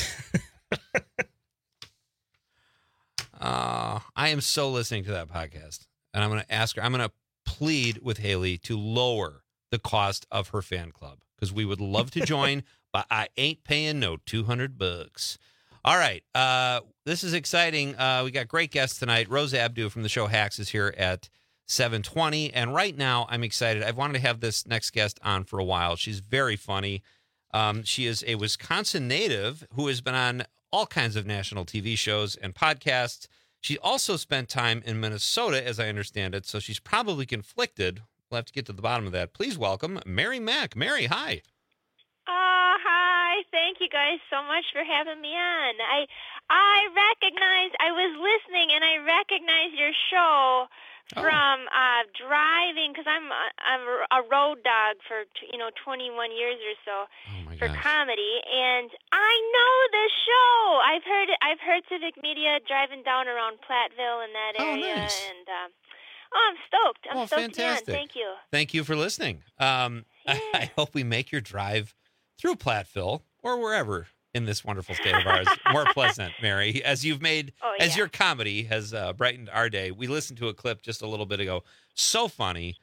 I am so listening to that podcast. And I'm going to ask her, I'm going to plead with Haley to lower the cost of her fan club because we would love to join, but I ain't paying no $200. All right. This is exciting. We got great guests tonight. Rose Abdu from the show Hacks is here at 7:20. And right now I'm excited. I've wanted to have this next guest on for a while. She's very funny. She is a Wisconsin native who has been on all kinds of national TV shows and podcasts. She also spent time in Minnesota, as I understand it, so she's probably conflicted. We'll have to get to the bottom of that. Please welcome Mary Mack. Mary, hi. Hi. Thank you guys so much for having me on. I was listening, and I recognized your show from driving, because I'm a road dog for 21 years or so for comedy, and I know the show. I've heard Civic Media driving down around Platteville in that area, nice. And I'm stoked. I'm stoked fantastic. To be on. Thank you. Thank you for listening. I hope we make your drive through Platteville or wherever in this wonderful state of ours more pleasant, Mary, as you've made, as your comedy has brightened our day. We listened to a clip just a little bit ago. So funny.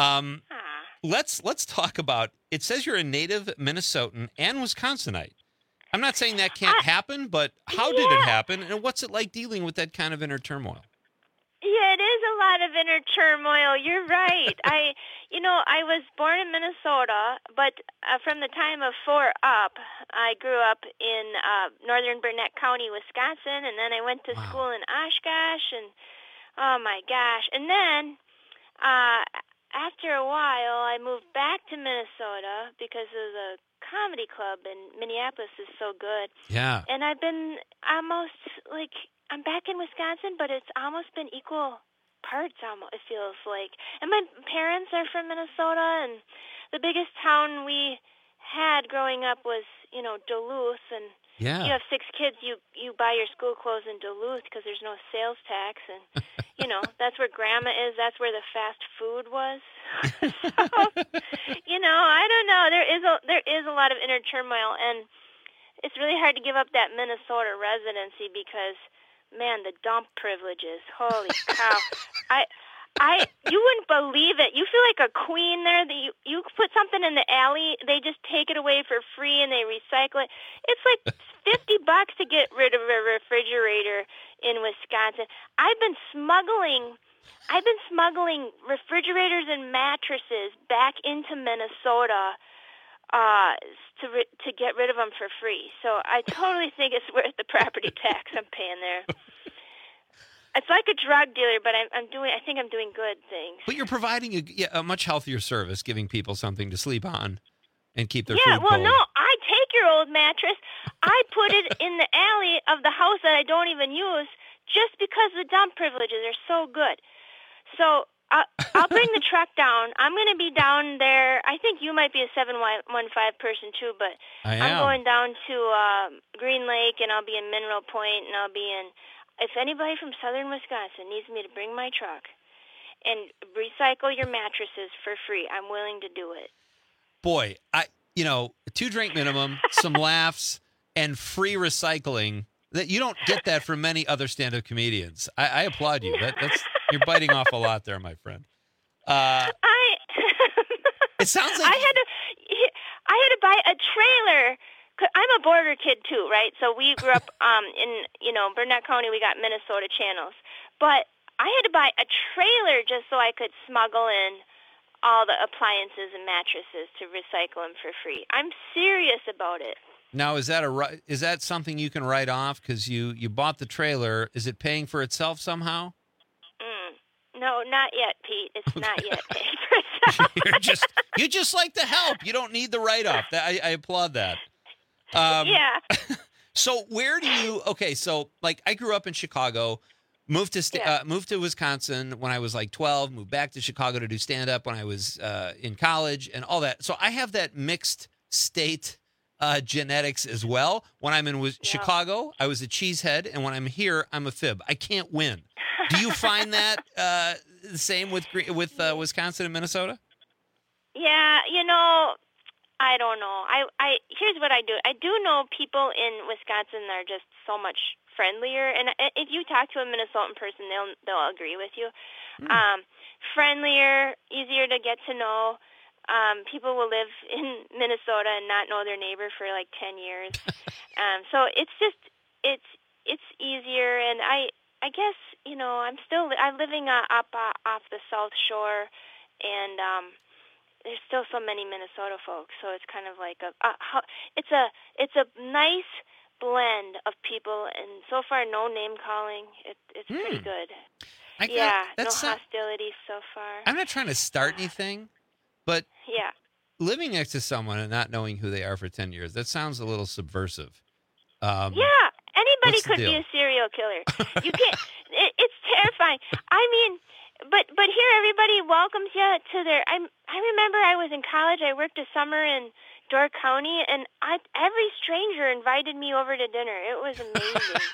Let's talk about, it says you're a native Minnesotan and Wisconsinite. I'm not saying that can't happen, but how did it happen? And what's it like dealing with that kind of inner turmoil? Yeah, it is a lot of inner turmoil. You're right. I was born in Minnesota, but from the time of 4 up, I grew up in northern Burnett County, Wisconsin, and then I went to school in Oshkosh, and oh my gosh. And then after a while, I moved back to Minnesota because of the comedy club in Minneapolis is so good. Yeah. And I've been almost I'm back in Wisconsin, but it's almost been equal parts, it feels like. And my parents are from Minnesota, and the biggest town we had growing up was, Duluth. And you have 6 kids, you buy your school clothes in Duluth because there's no sales tax. And, that's where grandma is. That's where the fast food was. So, I don't know. There is a lot of inner turmoil, and it's really hard to give up that Minnesota residency because, man, the dump privileges. Holy cow. You wouldn't believe it. You feel like a queen there. You put something in the alley, they just take it away for free and they recycle it. It's like $50 to get rid of a refrigerator in Wisconsin. I've been smuggling refrigerators and mattresses back into Minnesota to get rid of them for free. So I totally think it's worth the property tax I'm paying there. It's like a drug dealer, but I think I'm doing good things. But you're providing a much healthier service, giving people something to sleep on and keep their food cold. No, I take your old mattress, I put it in the alley of the house that I don't even use just because the dump privileges are so good. So I'll bring the truck down. I'm going to be down there. I think you might be a 715 person too, but I'm going down to Green Lake, and I'll be in Mineral Point, and I'll be in... If anybody from southern Wisconsin needs me to bring my truck and recycle your mattresses for free, I'm willing to do it. Boy, 2-drink minimum, some laughs, and free recycling. That you don't get that from many other stand-up comedians. I applaud you. That's you're biting off a lot there, my friend. It sounds like I had to buy a trailer. I'm a border kid too, right? So we grew up in Burnett County. We got Minnesota channels, but I had to buy a trailer just so I could smuggle in all the appliances and mattresses to recycle them for free. I'm serious about it. Now, is that something you can write off because you bought the trailer? Is it paying for itself somehow? No, not yet, Pete. It's not yet paying for itself. you just like to help. You don't need the write-off. I applaud that. Yeah. So where do you? Okay, so I grew up in Chicago, moved to Wisconsin when I was 12, moved back to Chicago to do stand-up when I was in college and all that. So I have that mixed state genetics as well. When I'm in Chicago, I was a cheesehead, and when I'm here, I'm a fib. I can't win. Do you find that the same with Wisconsin and Minnesota? Yeah, I don't know. I here's what I do. I do know people in Wisconsin are just so much friendlier, and if you talk to a Minnesotan person, they'll agree with you. Friendlier, easier to get to know. People will live in Minnesota and not know their neighbor for like 10 years. So it's easier, and I guess I'm living up off the South Shore, and there's still so many Minnesota folks, so it's kind of like it's a nice blend of people, and so far no name calling. It's pretty good. No hostility so far. I'm not trying to start anything, but living next to someone and not knowing who they are for 10 years, that sounds a little subversive. Anybody could be a serial killer. You can't. It's terrifying. I mean, but here everybody welcomes you to their. I remember I was in college. I worked a summer in Door County, and every stranger invited me over to dinner. It was amazing.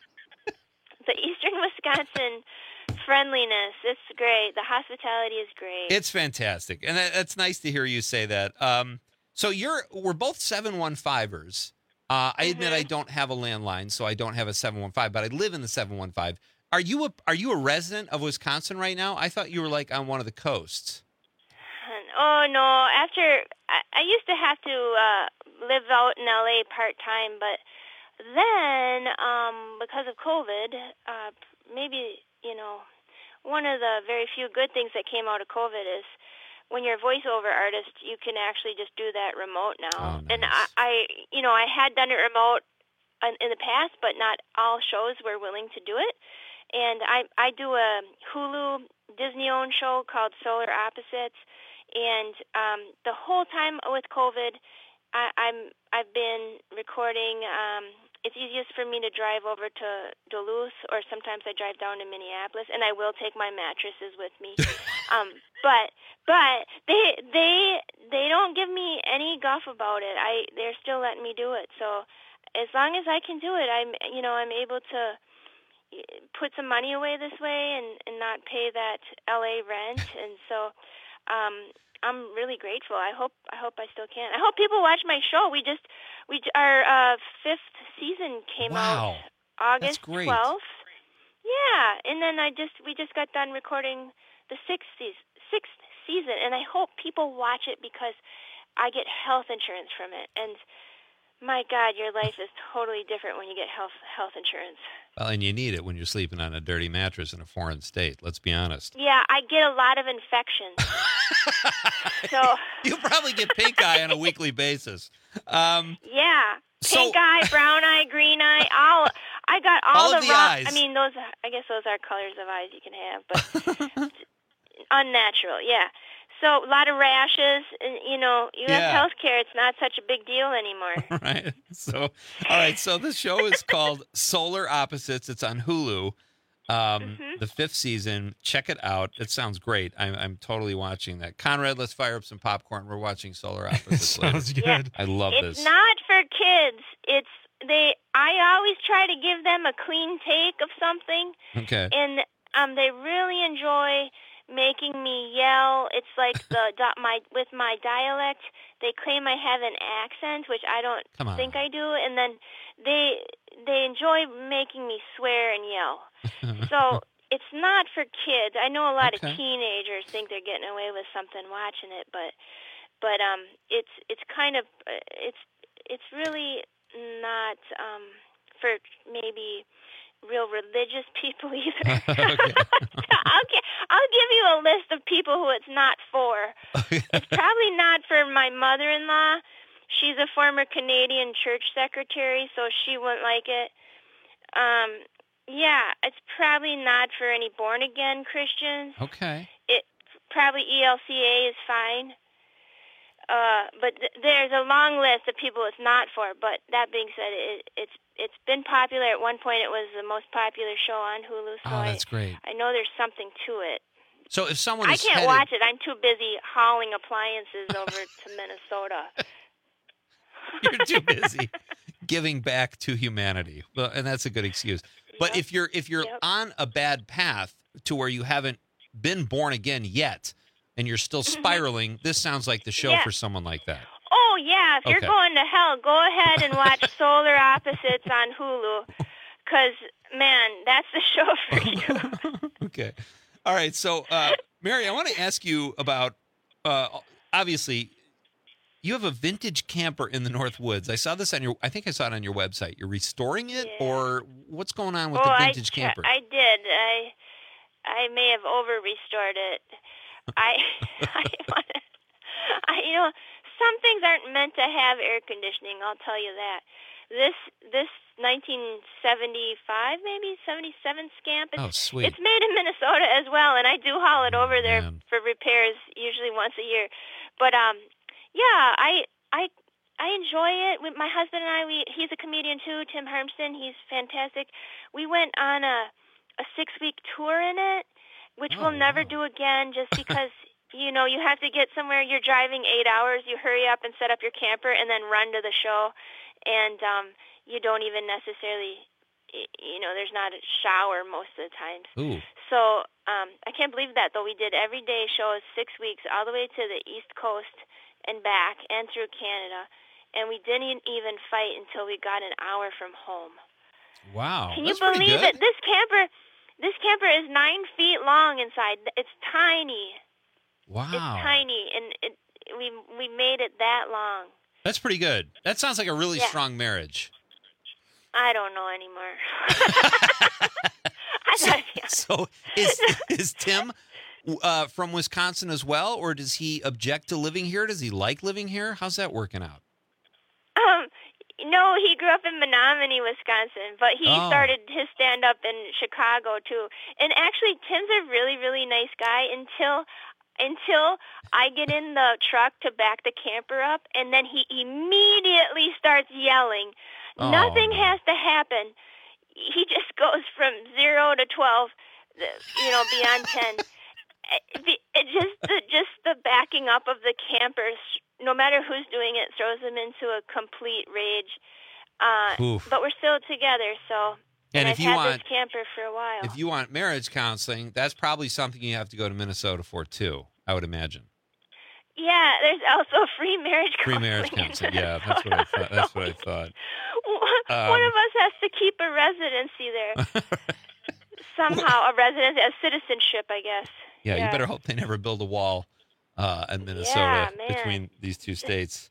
The Eastern Wisconsin friendliness, it's great. The hospitality is great. It's fantastic, and that's nice to hear you say that. So we're both 715ers. I admit I don't have a landline, so I don't have a 715, but I live in the 715. Are you a resident of Wisconsin right now? I thought you were like on one of the coasts. Oh no! After I used to have to live out in LA part time, but then because of COVID, maybe one of the very few good things that came out of COVID is when you're a voiceover artist, you can actually just do that remote now. Oh, nice. And I had done it remote in the past, but not all shows were willing to do it. And I do a Hulu Disney-owned show called Solar Opposites, and the whole time with COVID, I've been recording. It's easiest for me to drive over to Duluth, or sometimes I drive down to Minneapolis, and I will take my mattresses with me. But they don't give me any guff about it. They're still letting me do it. So as long as I can do it, I'm able to put some money away this way and not pay that LA rent. And so I'm really grateful. I hope I still can. I hope people watch my show. Our fifth season came out August 12th. Yeah, and then we just got done recording the sixth season, and I hope people watch it because I get health insurance from it. And my God, your life is totally different when you get health insurance. Well, and you need it when you're sleeping on a dirty mattress in a foreign state. Let's be honest. Yeah, I get a lot of infections. So you probably get pink eye on a weekly basis. Pink eye, brown eye, green eye. I got all the eyes. I mean, I guess those are colors of eyes you can have, but unnatural. Yeah. So a lot of rashes, and you have health care. It's not such a big deal anymore. Right. So, all right. So the show is called Solar Opposites. It's on Hulu. The fifth season. Check it out. It sounds great. I'm totally watching that. Conrad, let's fire up some popcorn. We're watching Solar Opposites. Sounds good. Yeah. I love this. It's not for kids. I always try to give them a clean take of something. Okay. And they really enjoy making me yell. It's like with my dialect, they claim I have an accent, which I don't think I do, and then they enjoy making me swear and yell. So it's not for kids. I know a lot of teenagers think they're getting away with something watching it, but it's kind of it's really not for maybe real religious people either. I'll give you a list of people who it's not for. It's probably not for my mother-in-law. She's a former Canadian church secretary, so she wouldn't like it. It's probably not for any born-again Christians. Okay. It probably ELCA is fine. But there's a long list of people it's not for. But that being said, it's been popular. At one point, it was the most popular show on Hulu. So that's great. I know there's something to it. So if someone I can't watch it. I'm too busy hauling appliances over to Minnesota. You're too busy giving back to humanity. Well, and that's a good excuse. But if you're on a bad path to where you haven't been born again yet and you're still spiraling, this sounds like the show for someone like that. Oh, yeah. If you're going to hell, go ahead and watch Solar Opposites on Hulu. Because, man, that's the show for you. Okay. All right. So, Mary, I want to ask you about, obviously, you have a vintage camper in the North Woods. I saw this I think I saw it on your website. You're restoring it, or what's going on with the vintage camper? I did. I may have over-restored it. Some things aren't meant to have air conditioning, I'll tell you that. This 1975, maybe 77 Scamp. Sweet. It's made in Minnesota as well, and I do haul it over there for repairs usually once a year. But yeah, I enjoy it. With my husband and I, he's a comedian too, Tim Harmston. He's fantastic. We went on a 6-week tour in it, which we'll never do again, just because. You have to get somewhere. You're driving 8 hours. You hurry up and set up your camper and then run to the show. And you don't even necessarily, there's not a shower most of the time. Ooh. So I can't believe that, though. We did everyday shows 6 weeks all the way to the East Coast and back and through Canada. And we didn't even fight until we got an hour from home. Wow. Can you believe it? This camper is 9 feet long inside. It's tiny. Wow. It's tiny, and we made it that long. That's pretty good. That sounds like a really strong marriage. I don't know anymore. So is Tim from Wisconsin as well, or does he object to living here? Does he like living here? How's that working out? No, he grew up in Menominee, Wisconsin, but he started his stand-up in Chicago, too. And actually, Tim's a really, really nice guy until I get in the truck to back the camper up, and then he immediately starts yelling. Nothing has to happen. He just goes from 0 to 12, beyond 10. Just the backing up of the campers, no matter who's doing it, throws him into a complete rage. But we're still together, so... And if I've you had want this camper for a while. If you want marriage counseling, that's probably something you have to go to Minnesota for too, I would imagine. Yeah, there's also free marriage counseling. Free marriage counseling. Yeah, that's what I thought. That's what I thought. One of us has to keep a residency there. Somehow, a citizenship, I guess. Yeah, you better hope they never build a wall in Minnesota between these two states.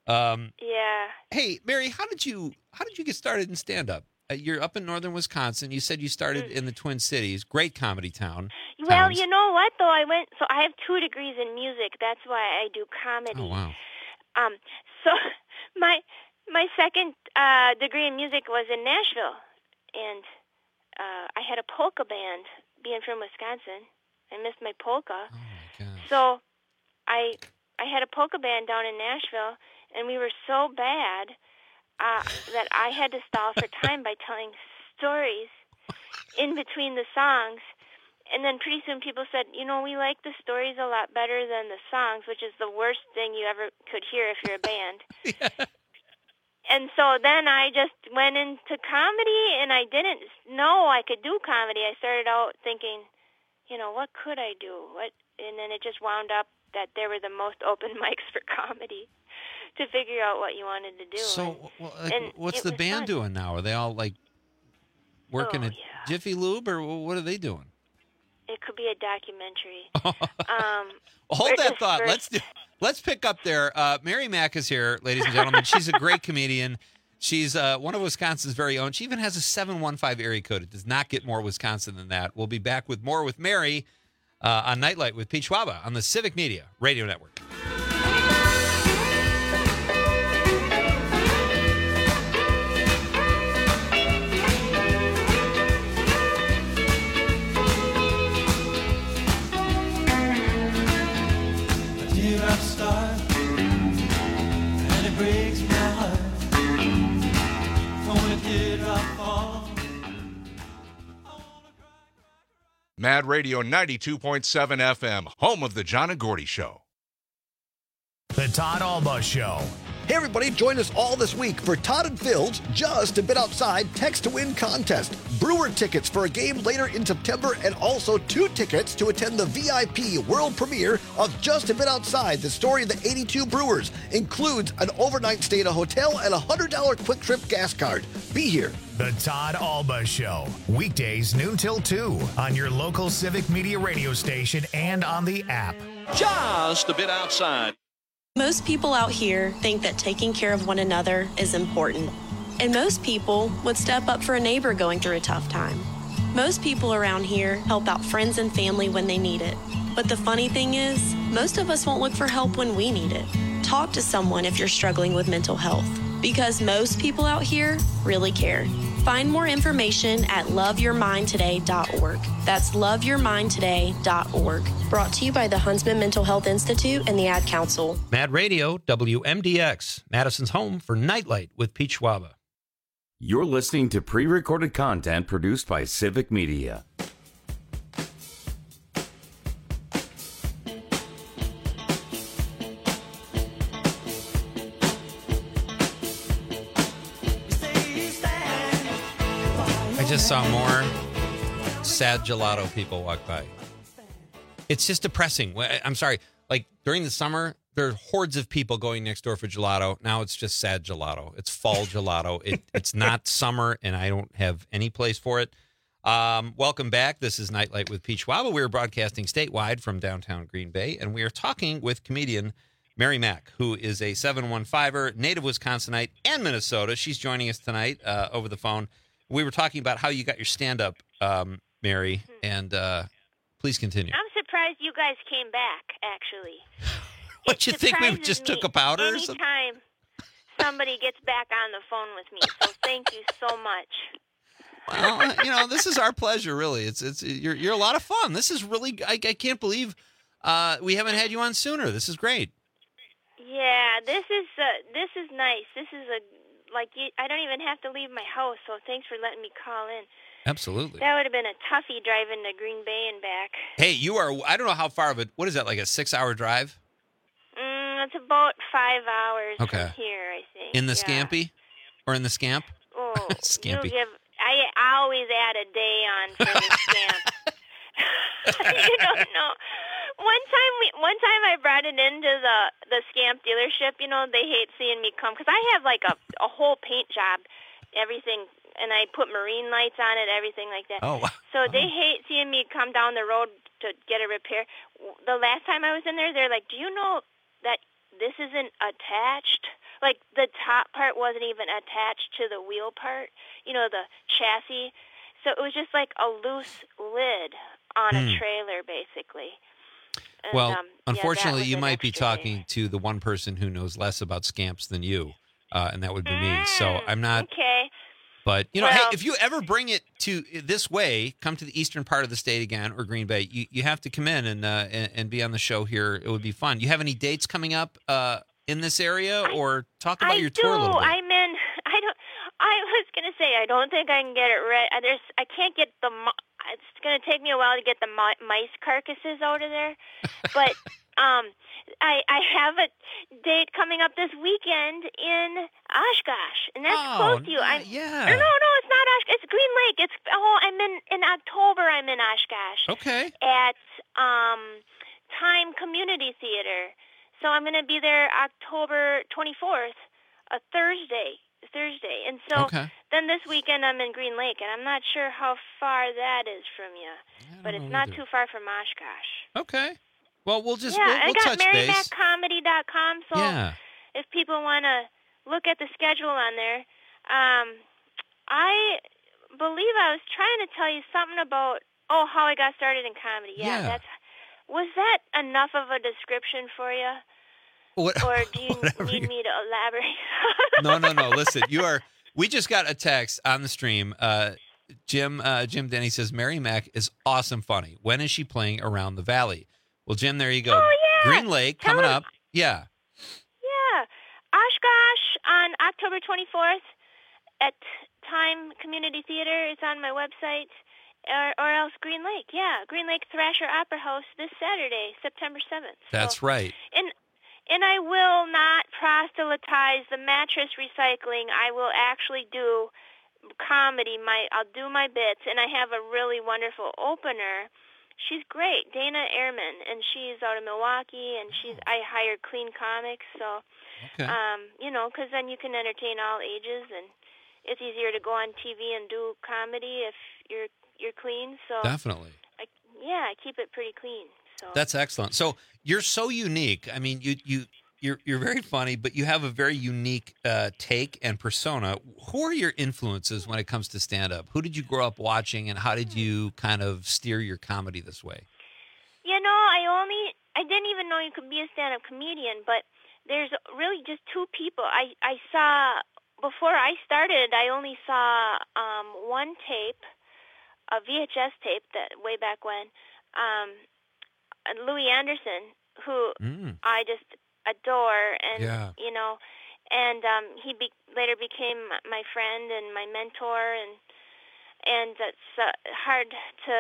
Hey, Mary, how did you get started in stand-up? You're up in northern Wisconsin. You said you started in the Twin Cities. Great comedy town. Well, you know what, though? I have 2 degrees in music. That's why I do comedy. Oh, wow. So my second degree in music was in Nashville. And I had a polka band, being from Wisconsin. I missed my polka. Oh, my gosh. So I had a polka band down in Nashville, and we were so bad that I had to stall for time by telling stories in between the songs. And then pretty soon people said, we like the stories a lot better than the songs, which is the worst thing you ever could hear if you're a band. And so then I just went into comedy, and I didn't know I could do comedy. I started out thinking, what could I do? And then it just wound up that there were the most open mics for comedy to figure out what you wanted to do. So, what's the band doing now? Are they all working at Jiffy Lube, or what are they doing? It could be a documentary. Hold that thought. Let's pick up there. Mary Mack is here, ladies and gentlemen. She's a great comedian. She's one of Wisconsin's very own. She even has a 715 area code. It does not get more Wisconsin than that. We'll be back with more with Mary on Nightlight with Pete Schwaba on the Civic Media Radio Network. Mad Radio 92.7 FM, home of the John and Gordy Show. The Todd Alba Show. Hey everybody, join us all this week for Todd and Phil's Just a Bit Outside Text to Win contest. Brewer tickets for a game later in September and also 2 tickets to attend the VIP world premiere of Just a Bit Outside, the story of the 82 Brewers. Includes an overnight stay at a hotel and a $100 quick trip gas card. Be here. The Todd Alba Show, weekdays noon till 2 on your local Civic Media radio station and on the app. Just a Bit Outside. Most people out here think that taking care of one another is important. And most people would step up for a neighbor going through a tough time. Most people around here help out friends and family when they need it. But the funny thing is, most of us won't look for help when we need it. Talk to someone if you're struggling with mental health, because most people out here really care. Find more information at loveyourmindtoday.org. That's loveyourmindtoday.org. Brought to you by the Huntsman Mental Health Institute and the Ad Council. Mad Radio, WMDX, Madison's home for Nightlight with Pete Schwaba. You're listening to pre-recorded content produced by Civic Media. I just saw more sad gelato people walk by. It's just depressing. I'm sorry. Like during the summer, there are hordes of people going next door for gelato. Now it's just sad gelato. It's fall gelato. It's not summer, and I don't have any place for it. Welcome back. This is Nightlight with Pete Schwaba. We're broadcasting statewide from downtown Green Bay, and we are talking with comedian Mary Mack, who is a 715er, native Wisconsinite and Minnesota. She's joining us tonight over the phone. We were talking about how you got your stand-up, Mary, and please continue. I'm surprised you guys came back, actually. What, you think we just took a powder or something? Anytime somebody gets back on the phone with me, so thank you so much. Well, this is our pleasure, really. You're a lot of fun. This is really, I can't believe we haven't had you on sooner. This is great. Yeah, this is nice. This is I don't even have to leave my house, so thanks for letting me call in. Absolutely. That would have been a toughie driving to Green Bay and back. Hey, you are, I don't know how far of it, what is that, like a 6-hour drive? It's about 5 hours Okay. from here, I think. In the Scampy? Or in the Scamp? Oh, Scampy. I always add a day on for the Scamp. You don't know. One time I brought it into the Scamp dealership. They hate seeing me come because I have like a whole paint job, everything, and I put marine lights on it, everything like that. Oh, wow. So they hate seeing me come down the road to get a repair. The last time I was in there, they're like, "Do you know that this isn't attached? Like the top part wasn't even attached to the wheel part, the chassis. So it was just like a loose lid on a trailer, basically." And, well, unfortunately, that was you an might be extra talking day. to the one person who knows less about Scamps than you, and that would be me. So I'm not. Okay. But, hey, Well- if you ever bring it to this way, come to the eastern part of the state again, or Green Bay, you have to come in and be on the show here. It would be fun. You have any dates coming up in this area, or talk about your tour a little bit? I was going to say, I don't think I can get it right. I can't get it's going to take me a while to get the mice carcasses out of there. But I have a date coming up this weekend in Oshkosh, and that's close to you. Yeah. No, it's not Oshkosh. It's Green Lake. I'm in October. I'm in Oshkosh. Okay. At Time Community Theater. So I'm going to be there October 24th, a Thursday. And so then this weekend I'm in Green Lake, and I'm not sure how far that is from you, but it's not too far from Oshkosh. Okay. Well, we'll touch I got base. MaryMackComedy.com, so if people want to look at the schedule on there, I believe I was trying to tell you something about how I got started in comedy. Was that enough of a description for you? Or do you need me to elaborate? No. Listen, we just got a text on the stream. Jim Denny says, Mary Mack is awesome funny. When is she playing Around the Valley? Well, Jim, there you go. Oh, yeah. Green Lake coming up. Yeah. Yeah. Oshkosh on October 24th at Time Community Theater. It's on my website. Or else Green Lake. Yeah. Green Lake Thrasher Opera House this Saturday, September 7th. That's right. And I will not proselytize the mattress recycling. I will actually do comedy. I'll do my bits, and I have a really wonderful opener. She's great, Dana Ehrman, and she's out of Milwaukee, and I hired Clean Comics, so because then you can entertain all ages, and it's easier to go on TV and do comedy if you're clean. So definitely, I keep it pretty clean. So that's excellent. So you're so unique. I mean, you're very funny, but you have a very unique take and persona. Who are your influences when it comes to stand-up? Who did you grow up watching, and how did you kind of steer your comedy this way? I didn't even know you could be a stand-up comedian, but there's really just two people. I saw, before I started, I only saw one tape, a VHS tape that way back when, Louis Anderson, who I just adore, and he later became my friend and my mentor, and it's hard to,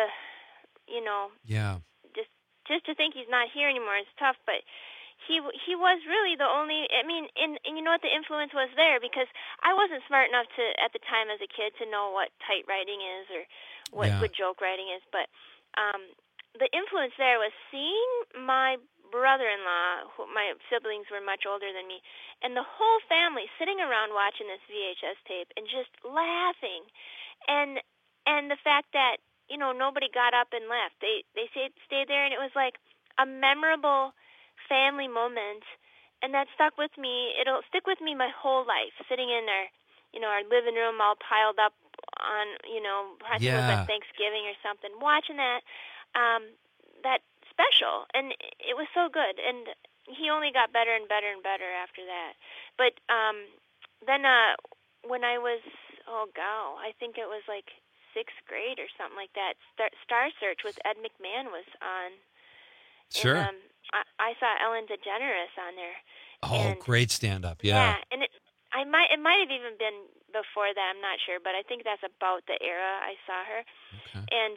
just to think he's not here anymore is tough, but he was really the only, and you know what, the influence was there, because I wasn't smart enough to, at the time as a kid, to know what tight writing is or what good joke writing is, but the influence there was seeing my brother-in-law, my siblings were much older than me, and the whole family sitting around watching this VHS tape and just laughing, and the fact that nobody got up and left. They stayed there, and it was like a memorable family moment, and that stuck with me. It'll stick with me my whole life. Sitting in our living room, all piled up on it was like Thanksgiving or something, watching that special, and it was so good. And he only got better and better and better after that. But then when I was I think it was like 6th grade or something like that, Star Search with Ed McMahon was on. Sure. And, I saw Ellen DeGeneres on there. Oh, great stand-up! Yeah. And it might have even been before that. I'm not sure, but I think that's about the era I saw her. Okay. And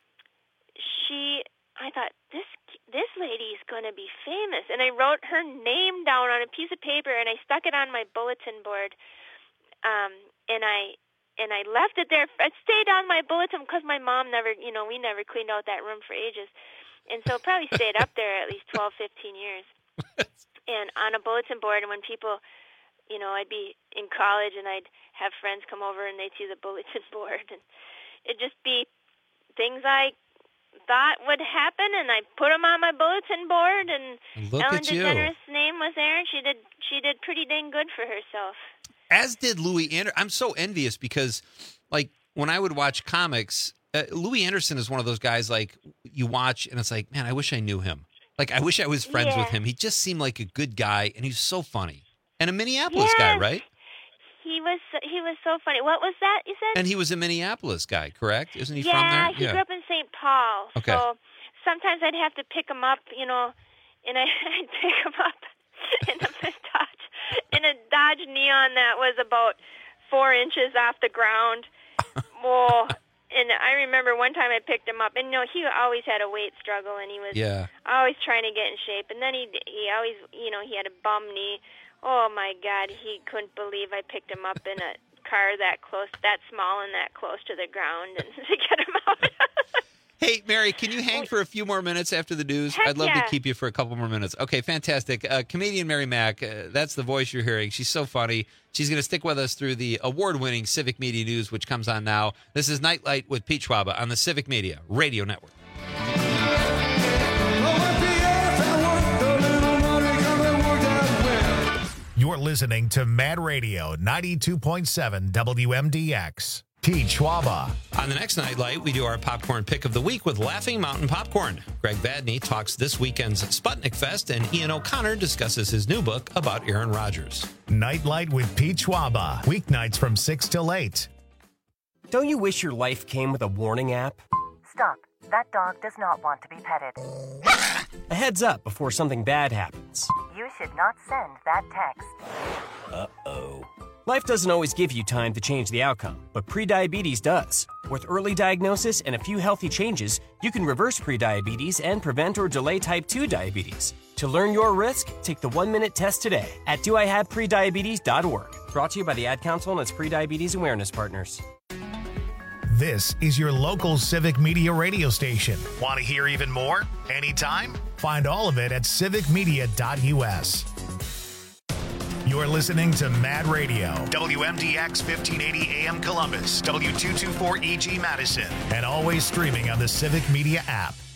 I thought, this lady's going to be famous. And I wrote her name down on a piece of paper, and I stuck it on my bulletin board. And I left it there. It stayed on my bulletin because my mom we never cleaned out that room for ages. And so it probably stayed up there at least 12, 15 years. And on a bulletin board, and when people, I'd be in college and I'd have friends come over and they'd see the bulletin board, and it'd just be things I thought would happen, and I put them on my bulletin board, and Ellen DeGeneres' name was there, and she did pretty dang good for herself. As did Louis Anderson. I'm so envious because, like, when I would watch comics, Louis Anderson is one of those guys, like, you watch, and it's like, man, I wish I knew him. Like, I wish I was friends with him. He just seemed like a good guy, and he's so funny. And a Minneapolis guy, right? He was so funny. What was that you said? And he was a Minneapolis guy, correct? Isn't he from there? Yeah, he grew up in St. Paul. Okay. So sometimes I'd have to pick him up, and I'd pick him up in a Dodge Neon that was about 4 inches off the ground. Whoa. And I remember one time I picked him up, and he always had a weight struggle, and he was always trying to get in shape. And then he always, he had a bum knee. Oh my God, he couldn't believe I picked him up in a car that small and that close to the ground, and to get him out. Hey, Mary, can you hang for a few more minutes after the news? Heck I'd love yeah. to keep you for a couple more minutes. Okay, fantastic. Comedian Mary Mack, that's the voice you're hearing. She's so funny. She's going to stick with us through the award-winning Civic Media News, which comes on now. This is Nightlight with Pete Schwaba on the Civic Media Radio Network. You're listening to Mad Radio 92.7 WMDX. Pete Schwaba. On the next Nightlight, we do our popcorn pick of the week with Laughing Mountain Popcorn. Greg Vadney talks this weekend's Sputnik Fest, and Ian O'Connor discusses his new book about Aaron Rodgers. Nightlight with Pete Schwaba. Weeknights from 6 till 8. Don't you wish your life came with a warning app? Stop. That dog does not want to be petted. A heads up before something bad happens. You should not send that text. Uh-oh. Life doesn't always give you time to change the outcome, but prediabetes does. With early diagnosis and a few healthy changes, you can reverse prediabetes and prevent or delay type 2 diabetes. To learn your risk, take the 1-minute test today at doihaveprediabetes.org. Brought to you by the Ad Council and its Prediabetes Awareness Partners. This is your local Civic Media radio station. Want to hear even more? Anytime? Find all of it at civicmedia.us. You're listening to Mad Radio, WMDX 1580 AM Columbus, W224EG Madison, and always streaming on the Civic Media app.